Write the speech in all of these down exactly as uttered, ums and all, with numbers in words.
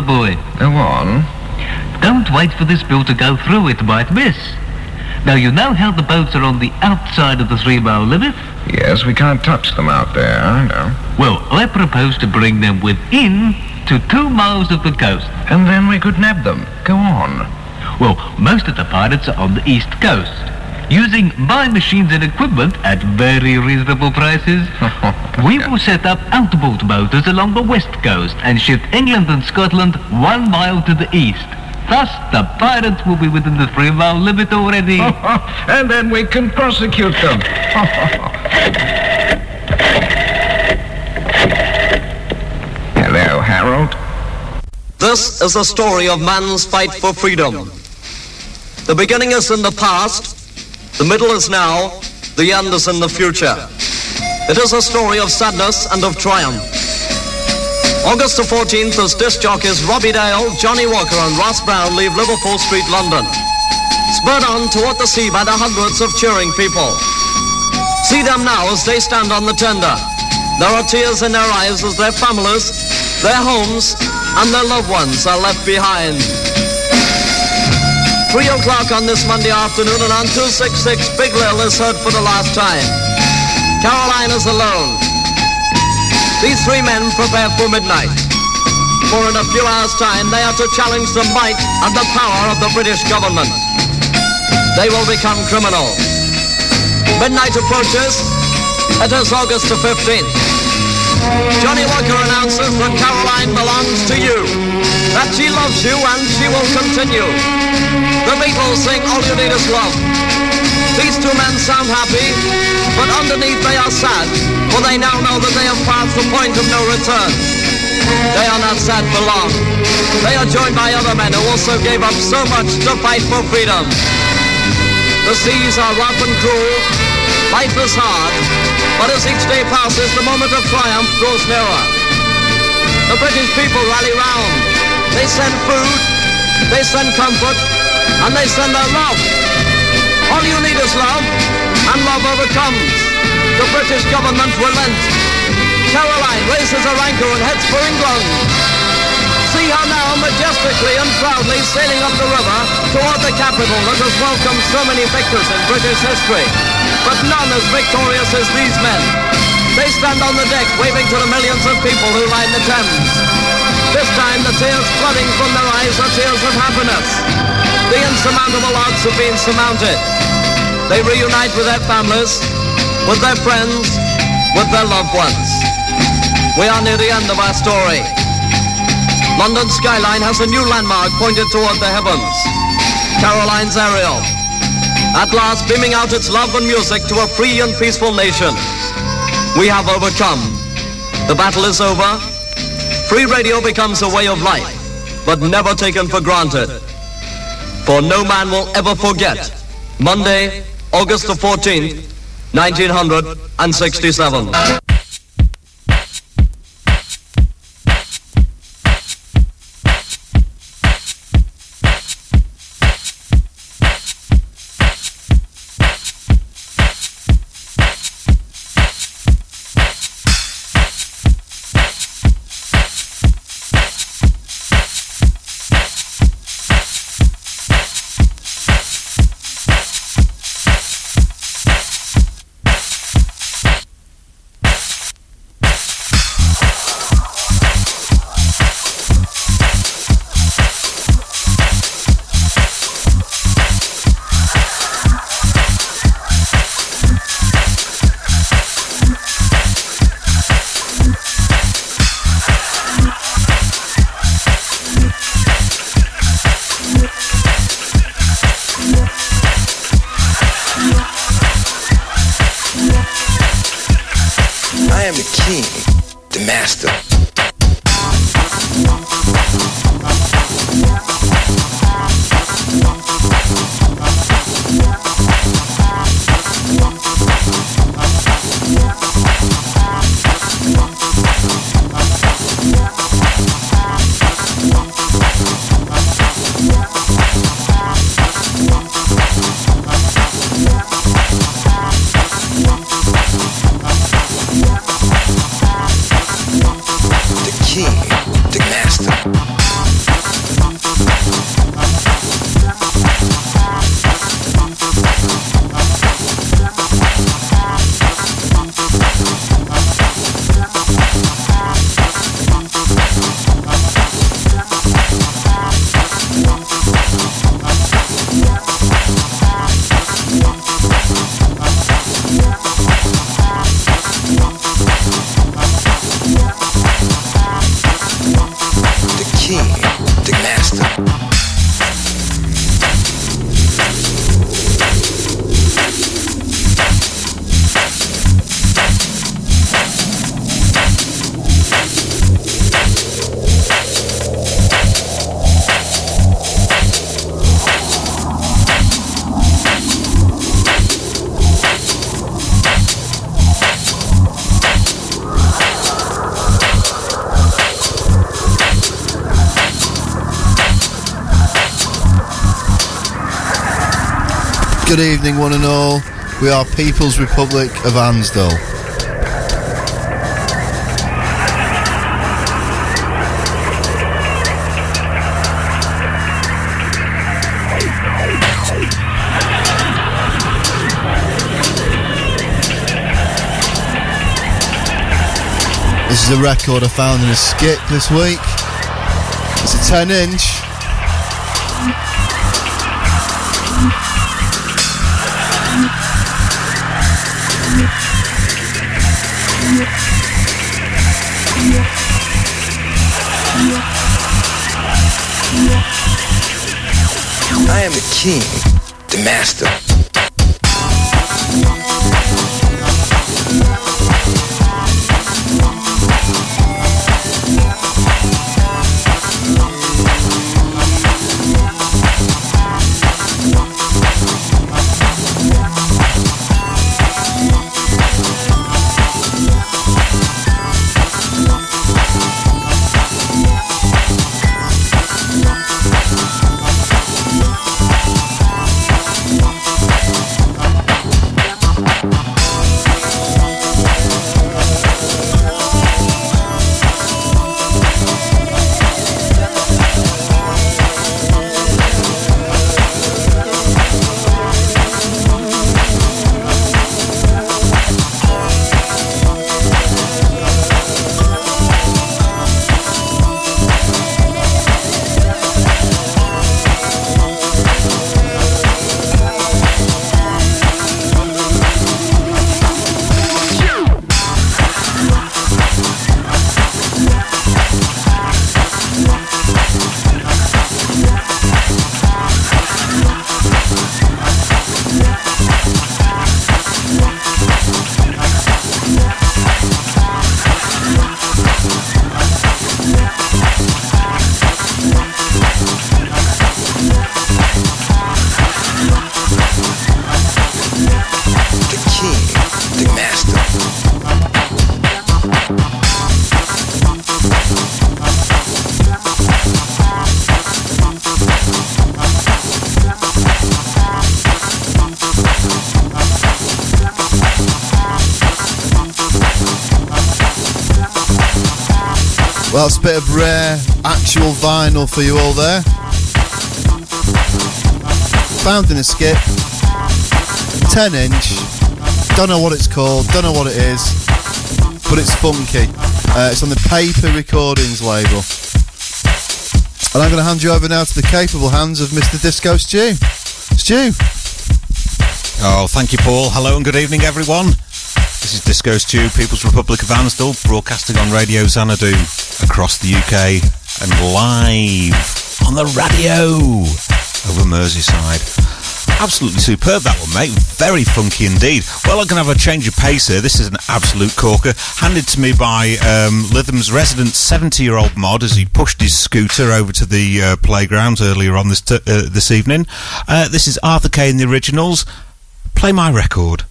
Potter boy. Go on. Don't wait for this bill to go through, it might miss. Now, you know how the boats are on the outside of the three-mile limit? Yes, we can't touch them out there, I know. Well, I propose to bring them within to two miles of the coast. And then we could nab them. Go on. Well, most of the pirates are on the east coast, using my machines and equipment at very reasonable prices. We will set up outboard motors along the west coast and shift England and Scotland one mile to the east. Thus, the pirates will be within the three-mile limit already. And then we can prosecute them. Hello, Harold. This is a story of man's fight for freedom. The beginning is in the past, the middle is now, the end is in the future. It is a story of sadness and of triumph. August the fourteenth, as disc jockeys Robbie Dale, Johnny Walker and Ross Brown leave Liverpool Street, London, spurred on toward the sea by the hundreds of cheering people. See them now as they stand on the tender. There are tears in their eyes as their families, their homes, and their loved ones are left behind. Three o'clock on this Monday afternoon, and on two sixty-six, Big Lil is heard for the last time. Caroline is alone. These three men prepare for midnight. For in a few hours' time, they are to challenge the might and the power of the British government. They will become criminals. Midnight approaches. It is August the fifteenth. Johnny Walker announces that Caroline belongs to you, that she loves you and she will continue. The Beatles sing All You Need Is Love. These two men sound happy, but underneath they are sad, for they now know that they have passed the point of no return. They are not sad for long. They are joined by other men who also gave up so much to fight for freedom. The seas are rough and cruel, life is hard, but as each day passes, the moment of triumph grows nearer. The British people rally round. They send food, they send comfort, and they send their love. All you need is love, and love overcomes. The British government relents. Caroline raises her anchor and heads for England. See her now majestically and proudly sailing up the river toward the capital that has welcomed so many victors in British history. But none as victorious as these men. They stand on the deck waving to the millions of people who line the Thames. This time the tears flooding from their eyes are tears of happiness. The insurmountable odds have been surmounted. They reunite with their families, with their friends, with their loved ones. We are near the end of our story. London's skyline has a new landmark pointed toward the heavens. Caroline's Ariel. At last beaming out its love and music to a free and peaceful nation. We have overcome. The battle is over. Free radio becomes a way of life, but never taken for granted. For no man will ever forget Monday, August the fourteenth, nineteen sixty-seven. king, the master. Good evening, one and all. We are People's Republic of Ansdell. This is a record I found in a skip this week. It's a ten inch. I am the king, the master. Well, it's a bit of rare actual vinyl for you all there. Found in a skip. ten inch. Don't know what it's called, don't know what it is, but it's funky. Uh, it's on the Paper Recordings label. And I'm going to hand you over now to the capable hands of Mister Disco Stu. Stu. Oh, thank you, Paul. Hello and good evening, everyone. This is Disco Stu, People's Republic of Ansdell, broadcasting on Radio Xanadu across the U K and live on the radio over Merseyside. Absolutely superb, that one, mate. Very funky indeed. Well, I'm going to have a change of pace here. This is an absolute corker, handed to me by um, Lytham's resident seventy-year-old mod as he pushed his scooter over to the uh, playground earlier on this t- uh, this evening. Uh, this is Arthur Kay and the Originals. Play my record.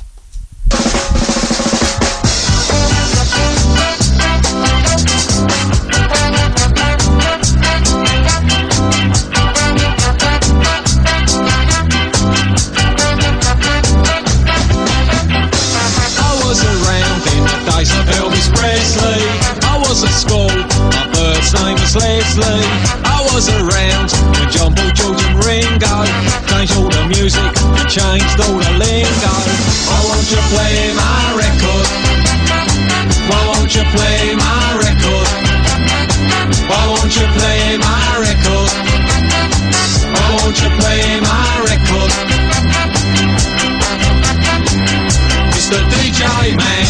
Leslie, I was around when John Paul, George and Ringo changed all the music and changed all the lingo. Why won't you play my record? Why won't you play my record? Why won't you play my record? Why won't you play my record? Mister D J man.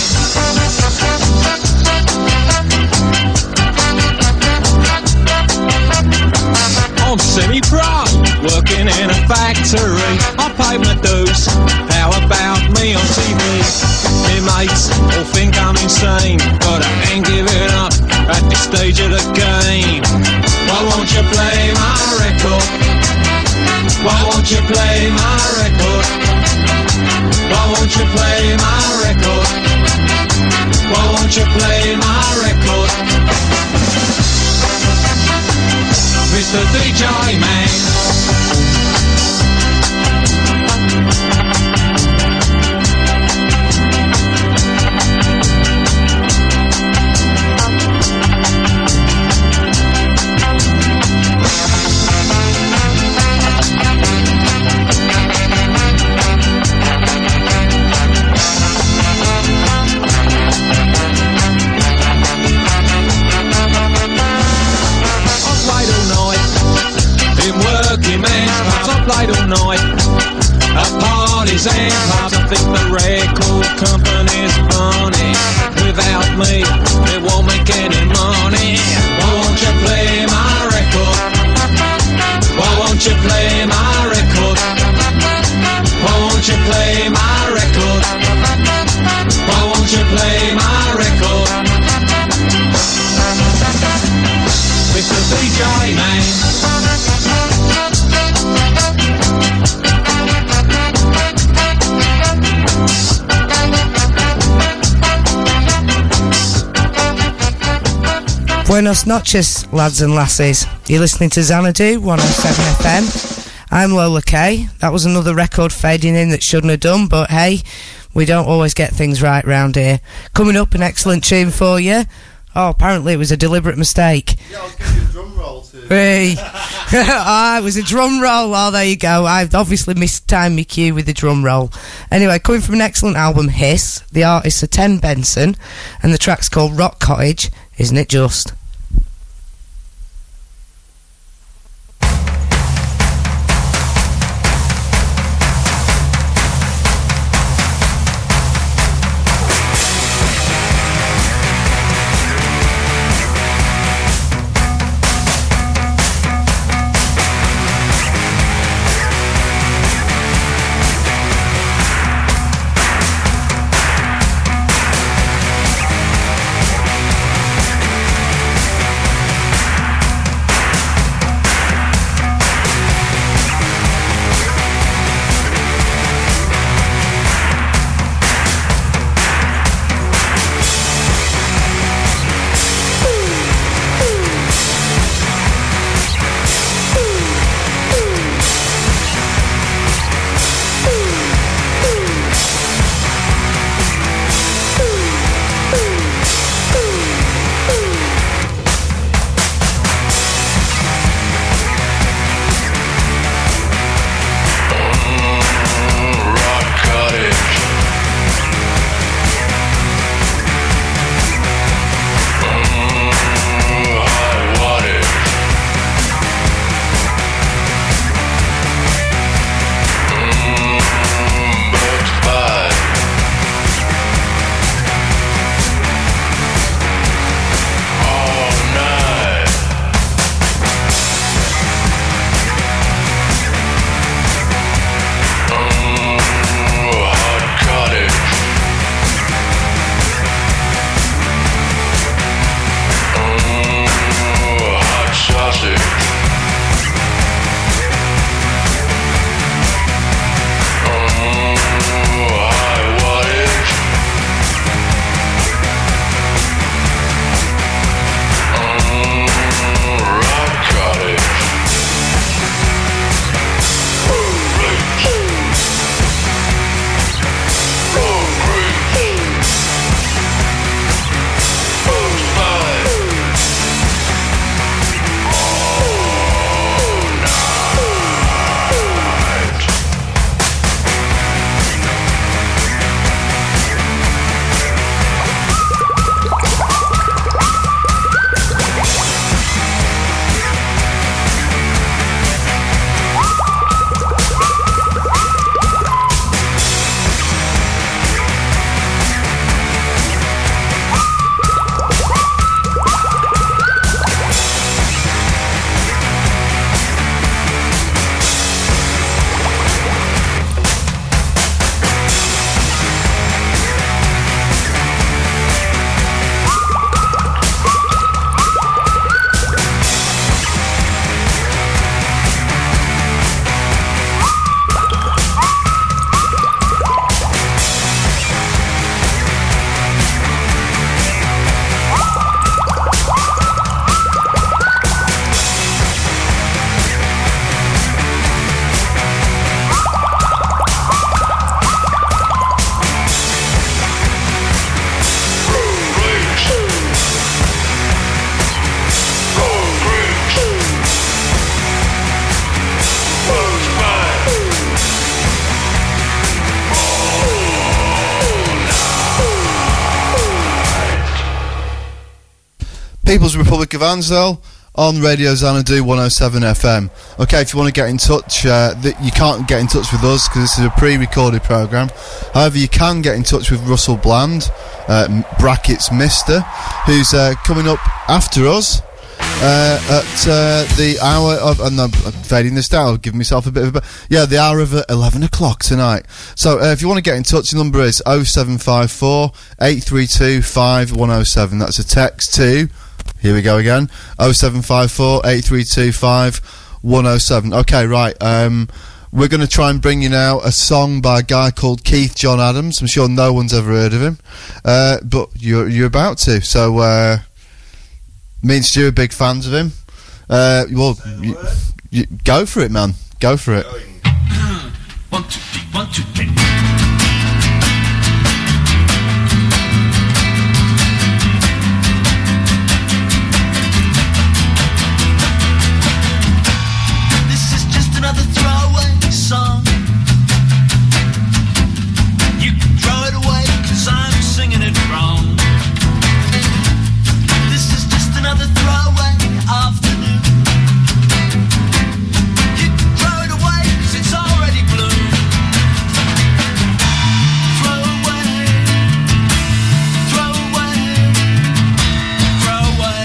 I'm semi-pro, working in a factory. I pay my dues. How about me on T V? My mates all think I'm insane, but I ain't giving up at this stage of the game. Why won't you play my record? Why won't you play my record? Why won't you play my record? Why won't you play my record? Mister D J man. Played all night at parties and pubs. I think the record company's funny. Without me, they won't make any money. Why won't you play my record? Why won't you play my record? Why won't you play my record? Why won't you play my record? Mister D J man. Buenos noches, lads and lassies. You're listening to Xanadu one oh seven F M. I'm Lola Kay. That was another record fading in that shouldn't have done, but hey, we don't always get things right round here. Coming up, an excellent tune for you. Oh, apparently it was a deliberate mistake. Yeah, I was giving you a drum roll too. Hey. Ah, it was a drum roll. Oh, there you go. I've obviously mistimed my cue with the drum roll. Anyway, coming from an excellent album, Hiss. The artists are Ten Benson, and the track's called Rock Cottage. Isn't it just? We'll be right back. People's Republic of Ansdale on Radio Xanadu one oh seven F M. Okay, if you want to get in touch, uh, th- you can't get in touch with us because this is a pre-recorded programme. However, you can get in touch with Russell Bland, uh, m- brackets Mister, who's uh, coming up after us uh, at uh, the hour of... And I'm fading this down, I'll give myself a bit of a... Yeah, the hour of uh, eleven o'clock tonight. So uh, if you want to get in touch, the number is oh seven five four, eight three two, five one oh seven. That's a text to... Here we go again. oh seven five four, eight three two, five one oh seven. Okay, right. Um, we're going to try and bring you now a song by a guy called Keith John Adams. I'm sure no one's ever heard of him. Uh, but you're, you're about to. So, uh, me and Stu are big fans of him. Uh, well, you, you, go for it, man. Go for it. One, two, three, one, two, three. Another throwaway song. You can throw it away, cause I'm singing it wrong. This is just another throwaway afternoon. You can throw it away, cause it's already blue. Throw away, throw away, throw away.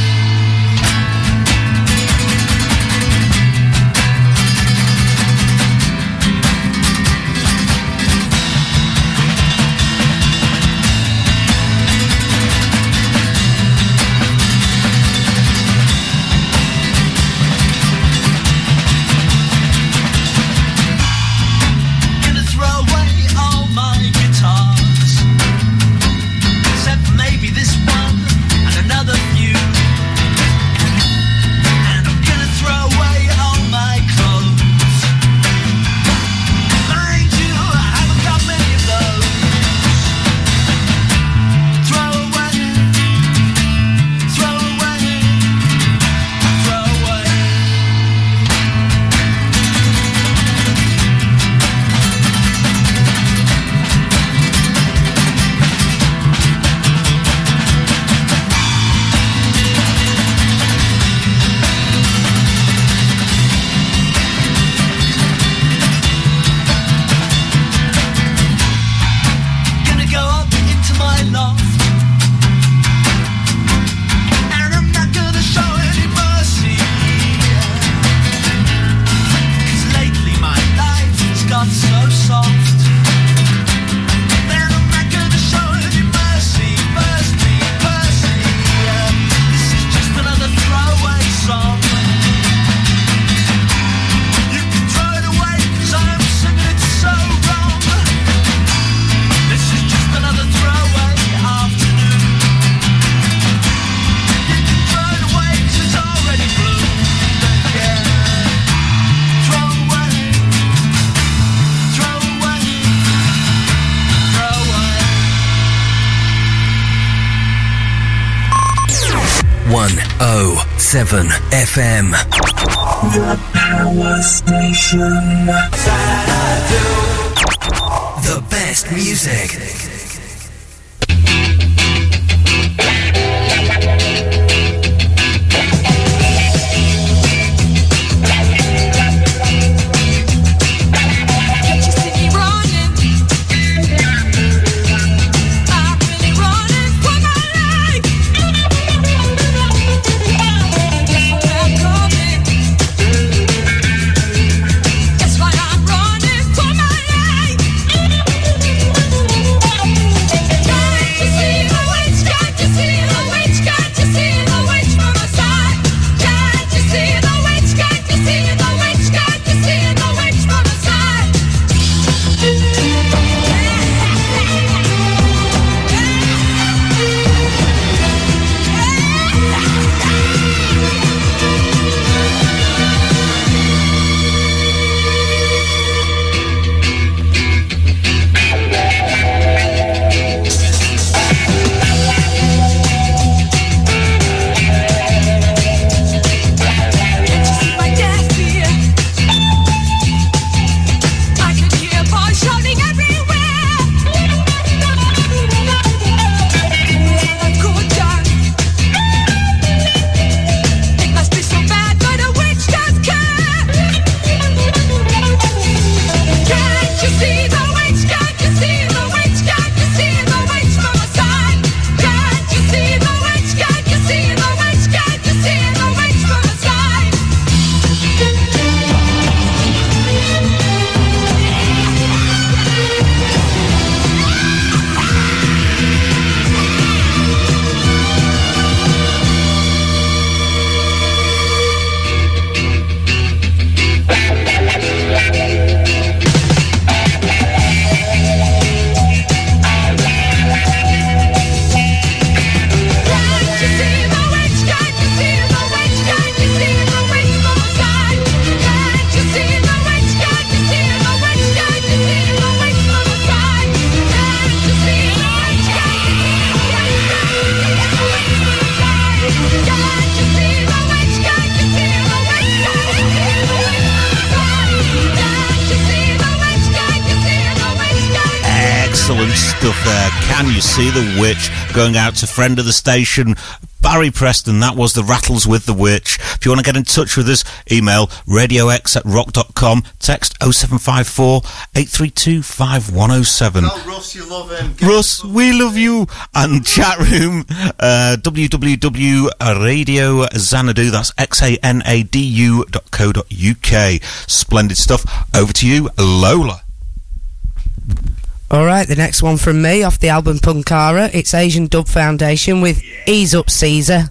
one oh seven F M. The power station. The best music. That's why I'm running for my life. stuff there. Can You See the Witch? Going out to friend of the station, Barry Preston. That was the Rattles with the Witch. If you want to get in touch with us, email radiox at rock dot com, text oh seven five four, eight three two, five one oh seven. Tell Russ you love him. Get Russ, we love you. And chat room, uh, w w w dot radio xanadu, that's X A N A D U dot co dot U K. Splendid stuff. Over to you, Lola. Alright, the next one from me off the album Punkara. It's Asian Dub Foundation with Ease Up Caesar.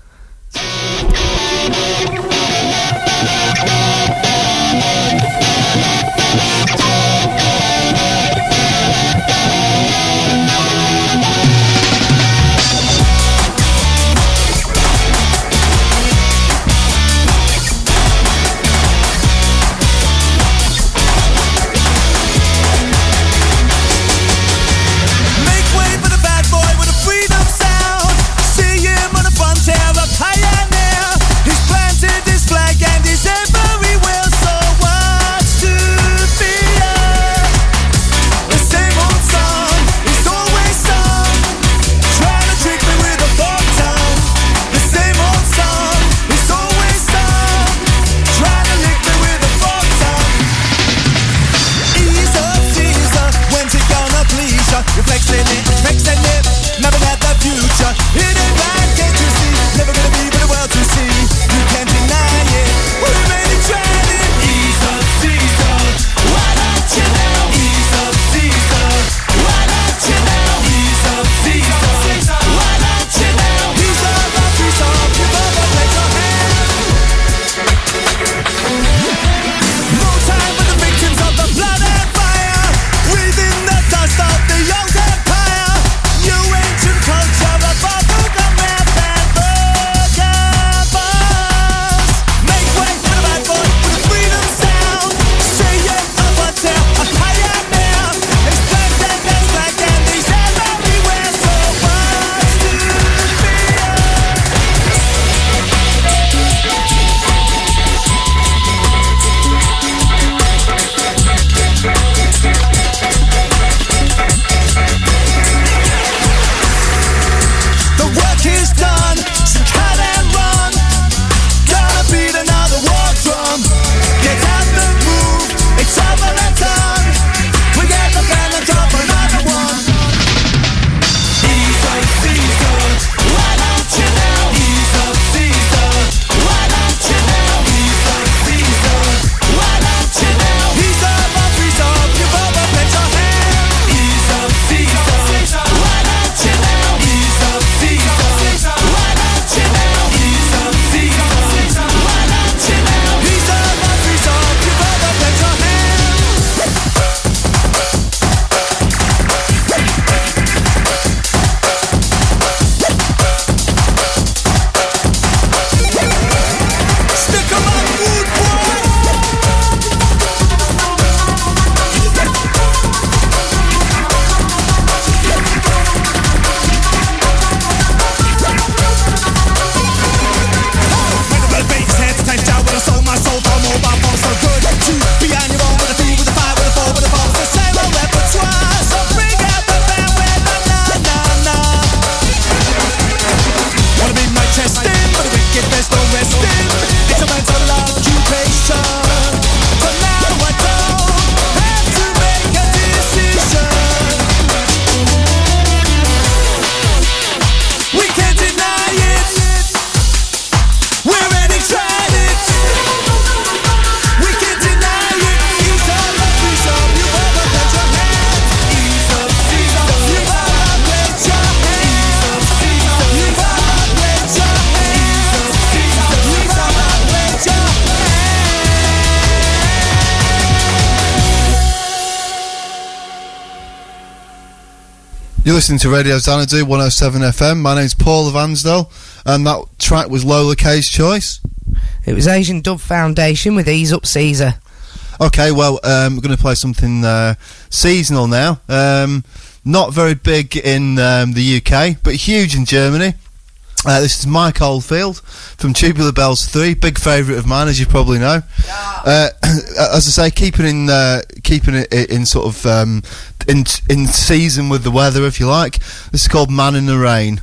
You're listening to Radio Xanadu one oh seven F M. My name's Paul of Ansdell, and that track was Lola K's choice. It was Asian Dub Foundation with Ease Up Caesar. Okay, well, um, we're going to play something uh, seasonal now. Um, not very big in um, the U K, but huge in Germany. Uh, this is Mike Oldfield from Tubular Bells three, big favourite of mine, as you probably know. Yeah. Uh, as I say, keeping in uh, keeping it in sort of um, in in season with the weather, if you like. This is called Man in the Rain.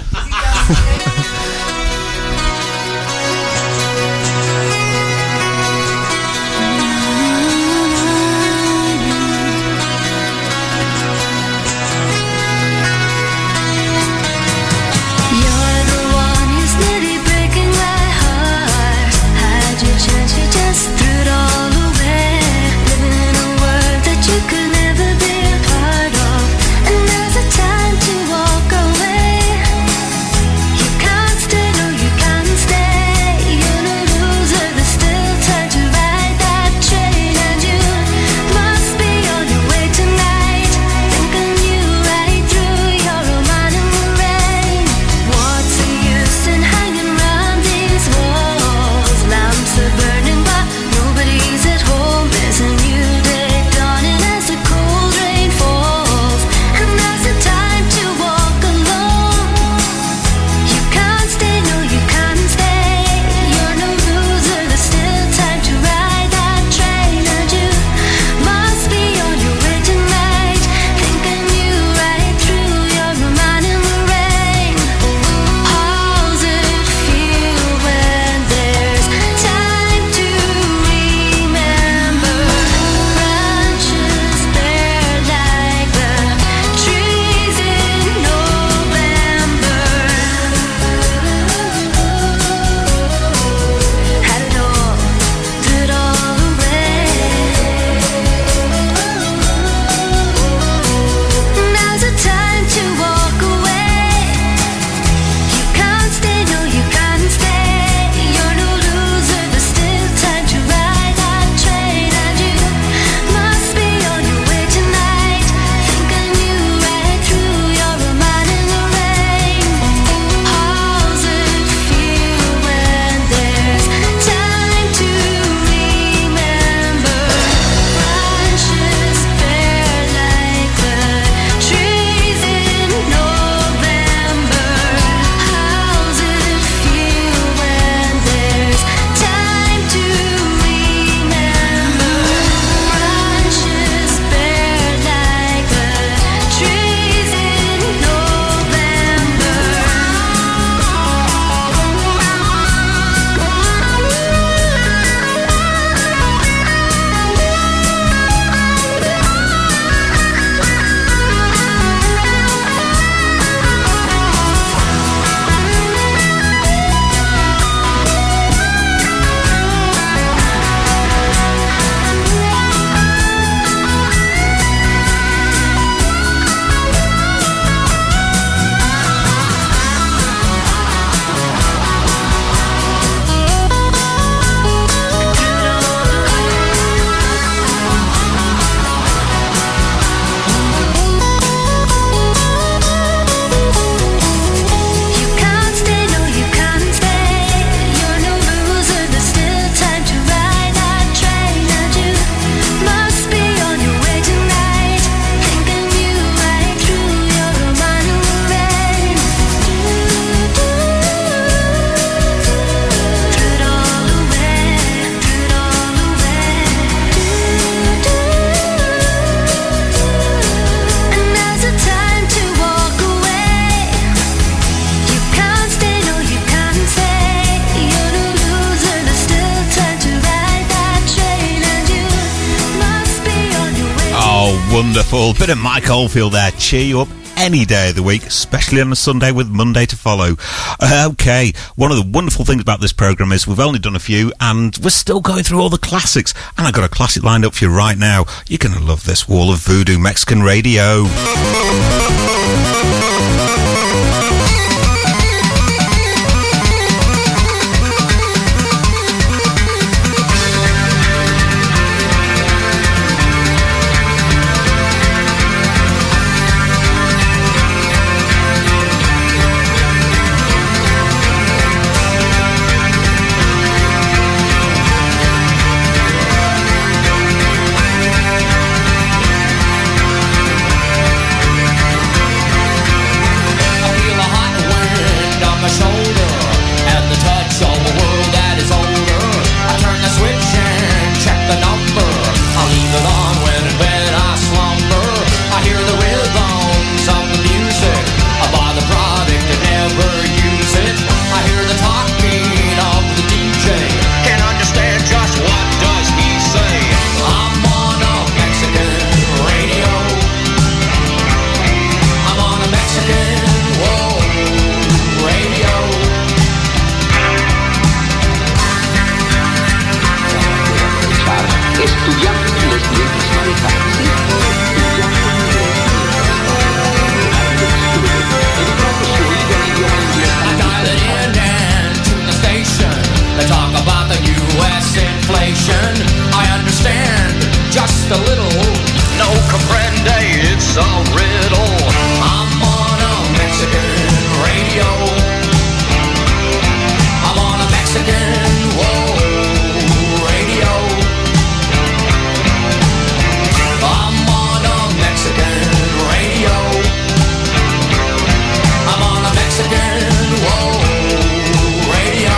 Wonderful. Bit of Mike Oldfield there. Cheer you up any day of the week, especially on a Sunday with Monday to follow. Uh, okay, one of the wonderful things about this programme is we've only done a few and we're still going through all the classics. And I've got a classic lined up for you right now. You're going to love this. Wall of Voodoo, Mexican Radio. Studiando inglés mientras manejas. Sí. Studiando inglés mientras manejas. Educando su oído al idioma inglés. I dial it in and to the station. They talk about the U S inflation. I understand just a little. No comprende, it's a riddle. I'm on a Mexican radio. I'm on a Mexican, whoa, radio. I'm on a Mexican radio. I'm on a Mexican, whoa, radio.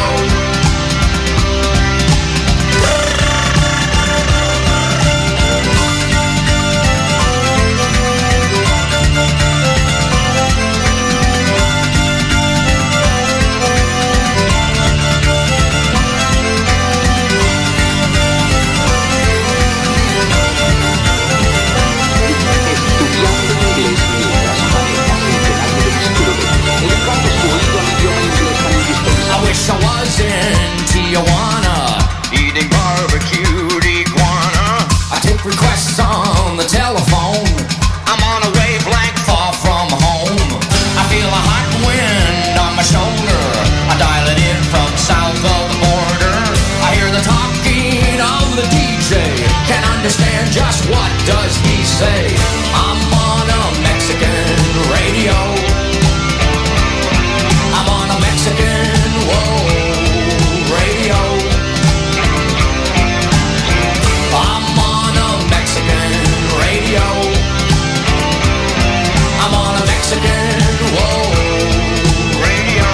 I wish I was in Tijuana, Eating barbecued iguana. I take requests on the telephone. I'm on a wavelength. Far from home, I feel a hot wind on my shoulder. I dial it in from south of the border. I hear the talking of the D J. Can't understand just what does he say. I'm on a Mexican radio. I'm on a Mexican, whoa, radio. I'm on a Mexican radio. I'm on a Mexican, whoa, radio.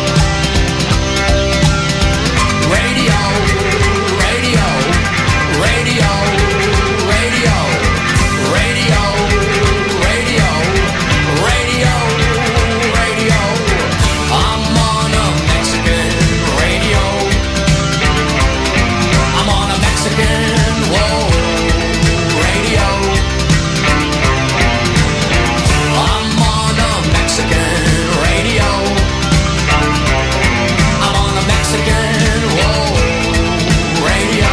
Radio, radio, radio, radio, radio, radio, radio, radio. I'm on a Mexican radio. I'm on a Mexican, whoa, radio. I'm on a Mexican radio. I'm on a Mexican, whoa, radio.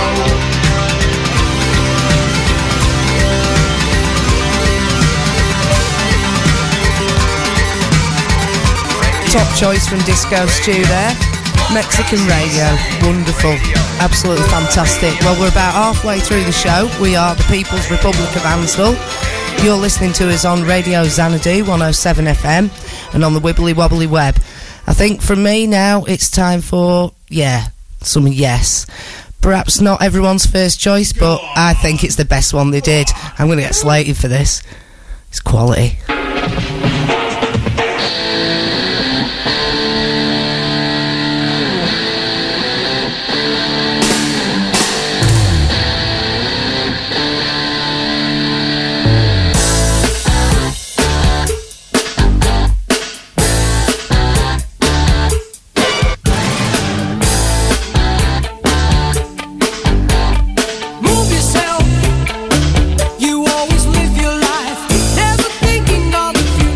Top choice from Disco Stew there. Mexican radio, wonderful, absolutely fantastic. Well, we're about halfway through the show. We are the People's Republic of Ansdell. You're listening to us on Radio Xanadu one oh seven F M and on the Wibbly Wobbly web. I think from me now it's time for, yeah, some yes. Perhaps not everyone's first choice, but I think it's the best one they did. I'm going to get slated for this. It's quality. Move yourself. You always live your life, never thinking of the future.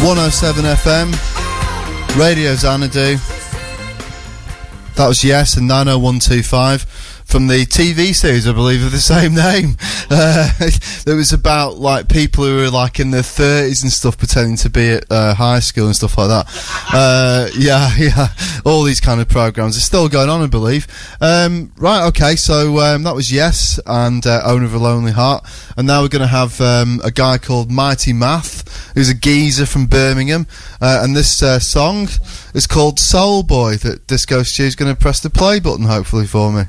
one oh seven F M, Radio Xanadu. That was Yes and nine oh one two five from the T V series, I believe, of the same name. Uh, it was about like people who were like in their thirties and stuff, pretending to be at uh, high school and stuff like that. Uh, yeah, yeah, all these kind of programs are still going on, I believe. Um, right, okay, so um, that was Yes and uh, Owner of a Lonely Heart, and now we're going to have um, a guy called Mighty Math, who's a geezer from Birmingham, uh, and this uh, song is called Soul Boy that Disco Stu's going to press the play button hopefully for me.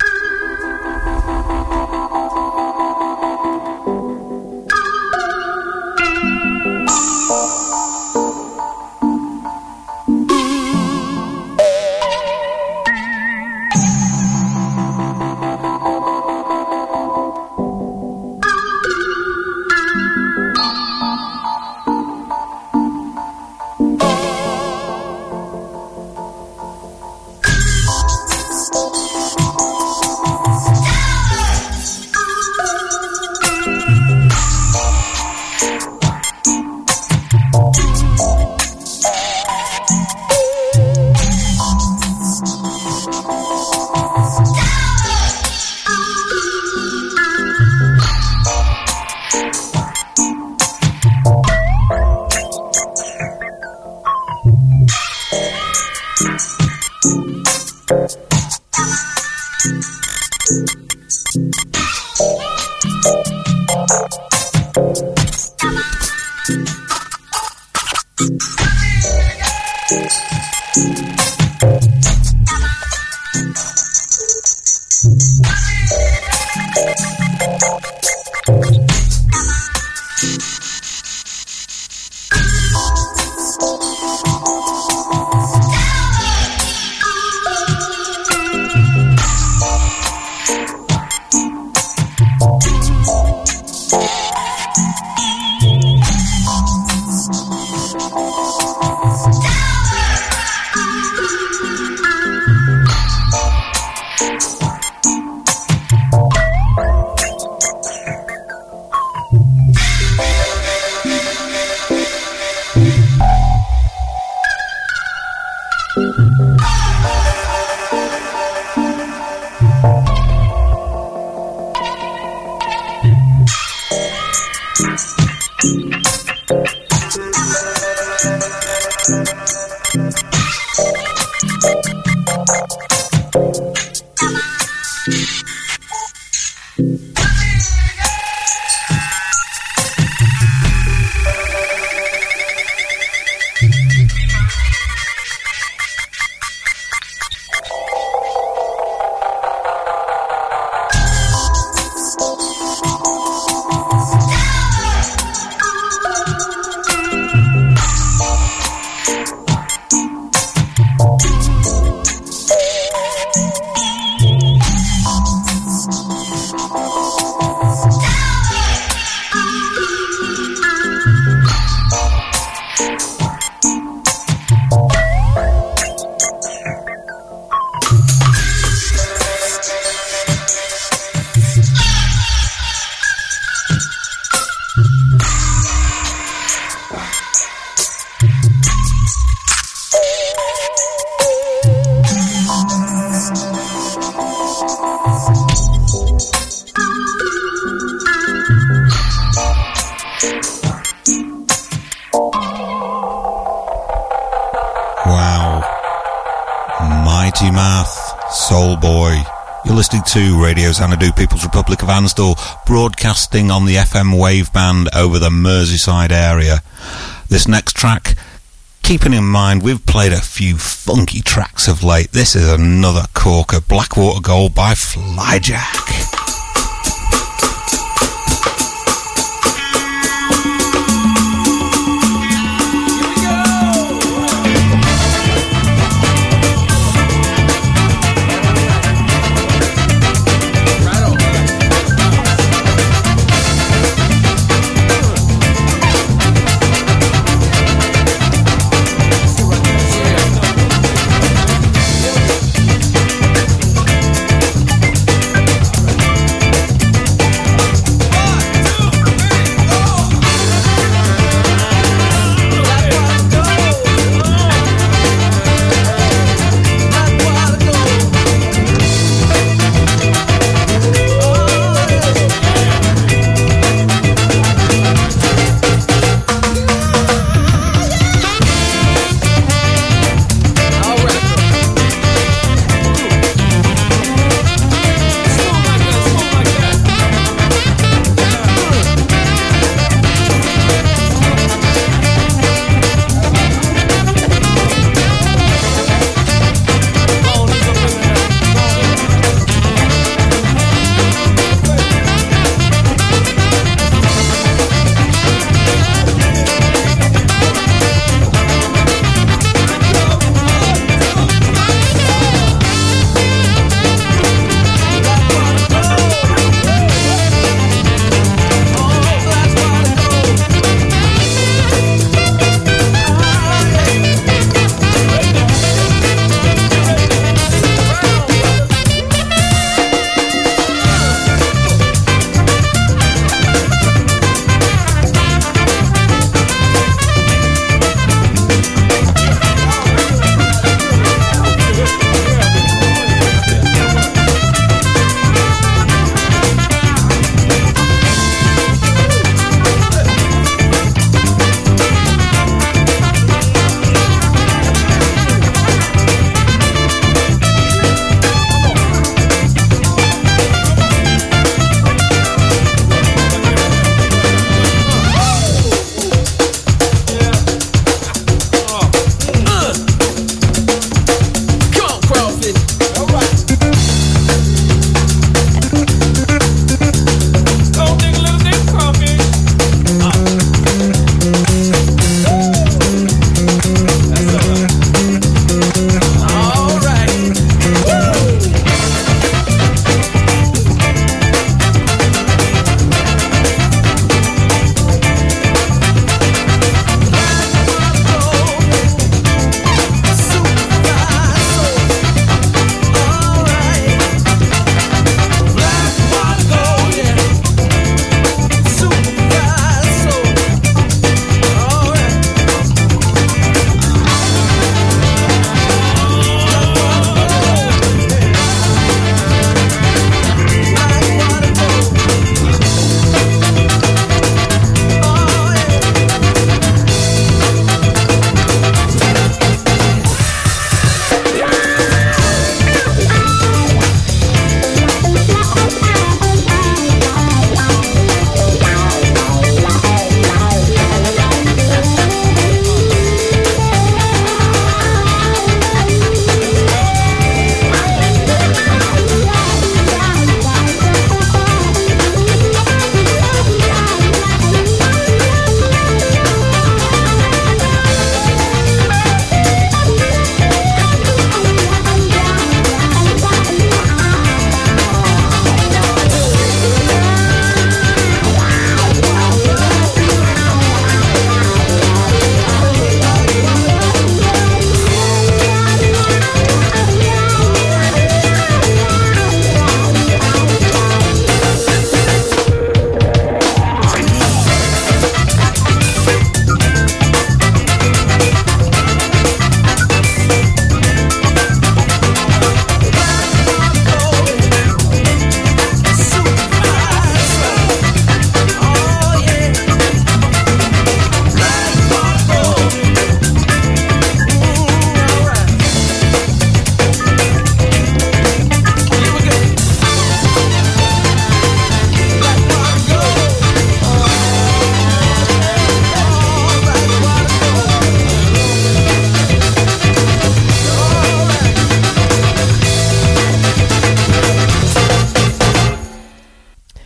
To Radio Xanadu, People's Republic of Ansdell, broadcasting on the F M wave band over the Merseyside area. This next track, keeping in mind we've played a few funky tracks of late, this is another corker, Blackwater Gold by Flyjack.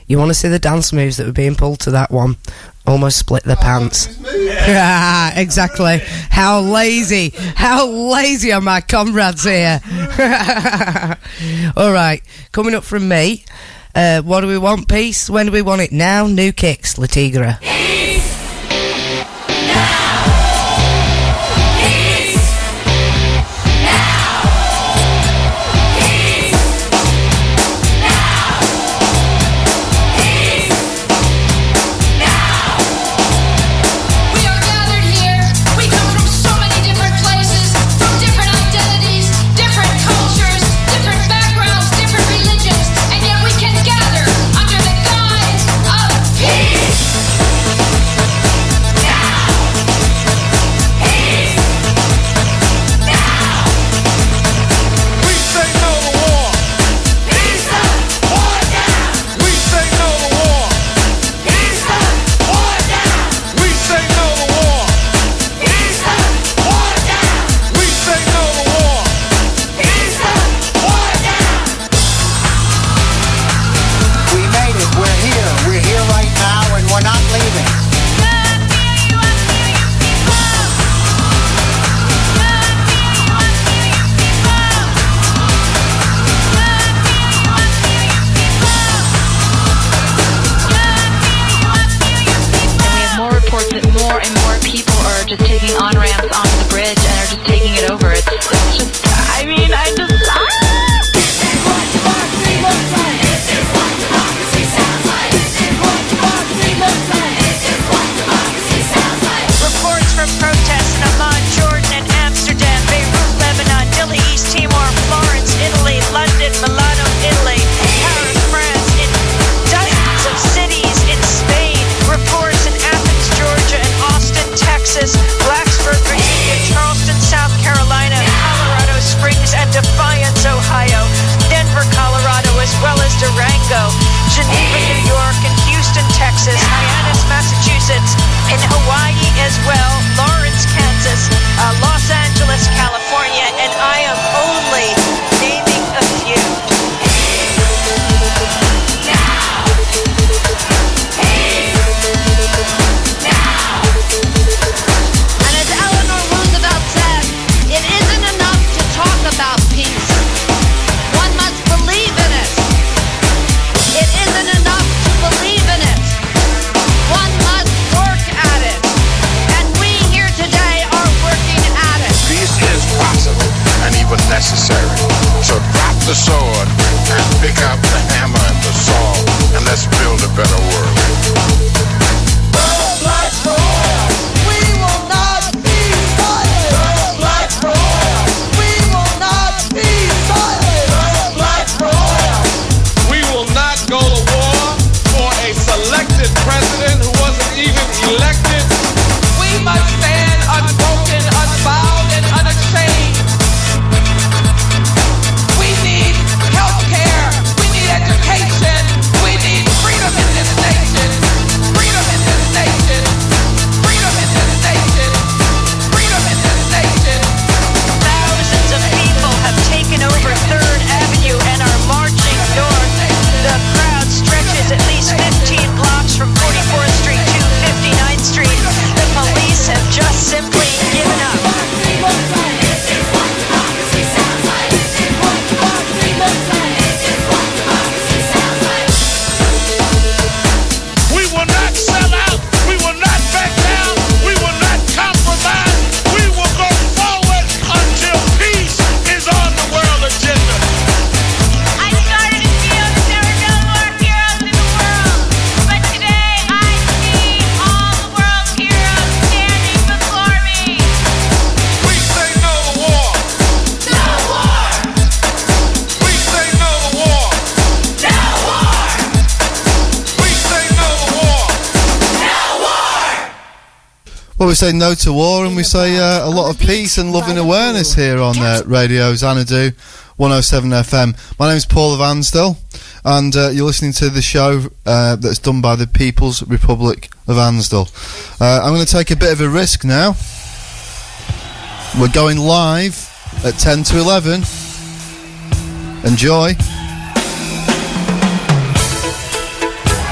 You want to see the dance moves that were being pulled to that one? Almost split their pants. Yeah, exactly. How lazy, how lazy are my comrades here? All right, coming up from me. Uh, what do we want? Peace. When do we want it? Now. New Kicks, La Tigra. just taking on-ramps onto the bridge and are just taking it over. It's, it's just, I mean, I just, ah! Reports from protests in Amman, Jordan, and Amsterdam, Beirut, Lebanon, Dili, East Timor, Florence, Italy, London, Milano, Italy, Paris, France, in dozens of cities in Spain. Reports in Athens, Georgia, and Austin, Texas, Blacksburg, Virginia, Charleston, South Carolina, Colorado Springs, and Defiance, Ohio, Denver, Colorado, as well as Durango, Geneva, New York, and Houston, Texas, Hyannis, Massachusetts, in Hawaii as well, Lawrence, Kansas, uh, Los Angeles, California, and I am only naming a few. And as Eleanor Roosevelt said, it isn't enough to talk about peace. One must believe in it. It isn't enough to believe in it. One must work at it. And we here today are working at it. Peace is possible and even necessary. So drop the sword and pick up the hammer and the saw, and let's build a better world. We will not be silent. Black royal. We will not be silent. Black royal. We will not go to war for a selected president who wasn't even elected. We must stand unbroken, unbowed, and unashamed. We need health care. We need education. We need freedom in this nation. Freedom in this nation. Freedom in this nation. Freedom in this nation. Thousands of people have taken over Third Avenue and are marching north. The crowd stretches at least fifteen blocks from forty-fourth Street to fifty-ninth Street. The police have just simply given up. We will not sell out. We will not back down. We will not compromise. We will go forward until peace is on the world agenda. I started to feel that there were no more heroes in the world, but today I see all the world's heroes standing before me. We say no to war. No war. We say no to war. No war. We say no to war. No war. Well, we say no to war, and we say uh, a lot of peace and love and awareness here on uh, Radio Xanadu one oh seven F M. My name's Paul of Ansdell, and uh, you're listening to the show uh, that's done by the People's Republic of Ansdell. Uh, I'm going to take a bit of a risk now. We're going live at ten to eleven. Enjoy.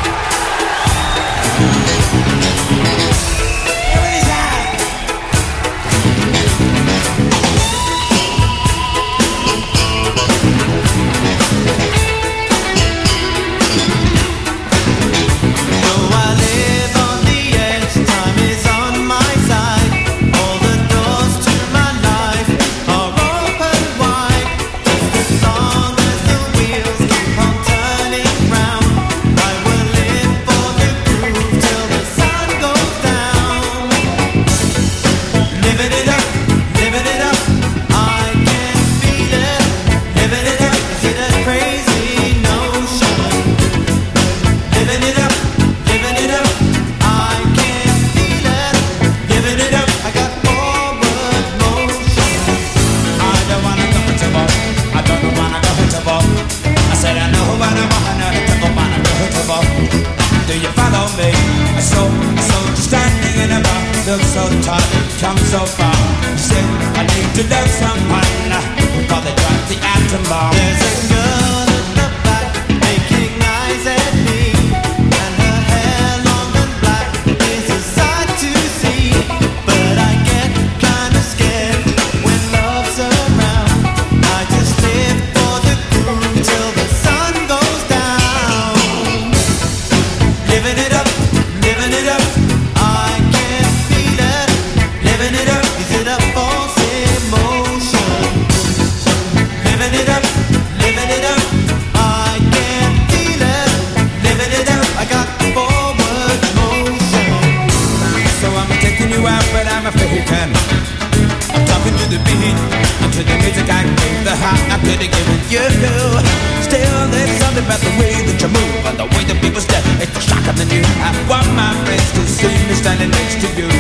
come so far. You said I need to love someone before they drop the atom bomb. There's a girl in the back making eyes at me, and her hair long and black is a sight to see. But I get kinda scared when love's around. I just live for the groove till the sun goes down. Living it up, living it up. I can feel it. Living it up, is it a false emotion? Living it up, living it up. I can feel it. Living it up, I got forward motion. So I'm taking you out, but I'm a faking. I'm talking to the beat, and to the music I gave the heart I could have given you. Still, there's something about the way that you move and the way that people step. It's shocking than you. I want my friends to see me standing next to you.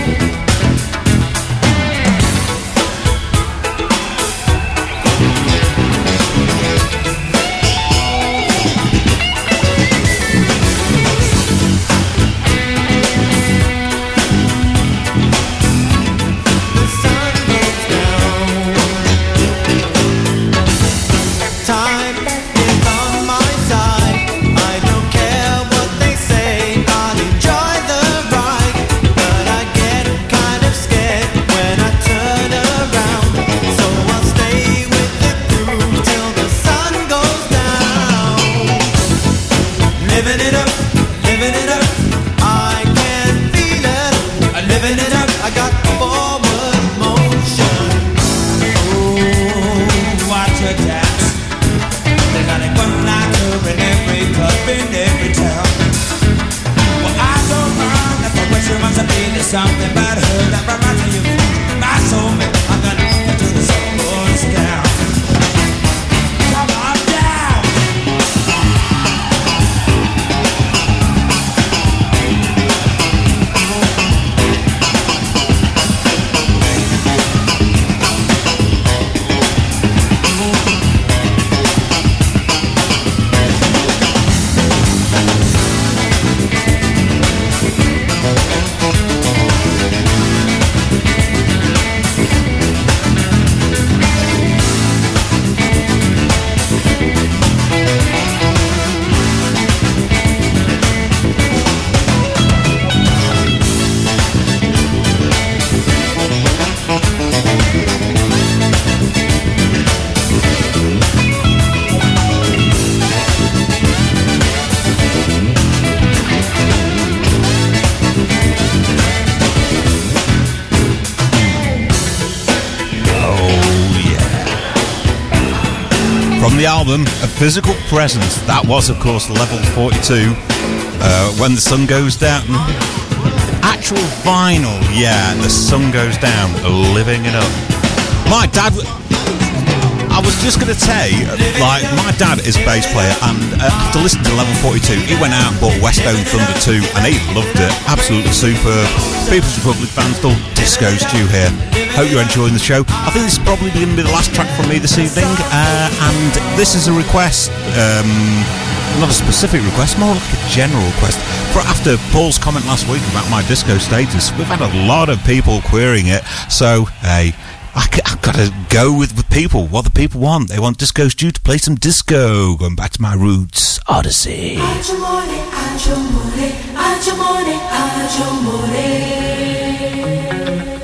Time is on my side. I don't care what they say. I'll enjoy the ride. But I get kind of scared when I turn around. So I'll stay with the groove till the sun goes down. Living it up, living it up. I can feel it. Living it up. I got forward motion. Ooh, watch her dance. They got it one like her in every club in every town. Well, I don't mind if I wish you must have been there's something about her that reminds me of you. My soulmate, I'm gonna take her to the sun goes down. Come on down. From the album A Physical Presence, that was of course Level forty-two, uh, When the Sun Goes Down. Actual vinyl, yeah, The Sun Goes Down, Living It Up. My dad, I was just going to say, like, my dad is a bass player, and uh, after listening to Level forty-two, he went out and bought Westone Thunder two, and he loved it. Absolutely superb. People's Republic Vandal, Disco Stew here. Hope you're enjoying the show. I think this is probably going to be the last track from me this evening, uh, and this is a request, um, not a specific request, more like a general request. For after Paul's comment last week about my disco status, we've had a lot of people querying it, so, hey, I, I've got to go with the people, what the people want. They want Disco Stew to play some disco, going back to my roots, Odyssey. Aggiamore, aggiamore, aggiamore, aggiamore.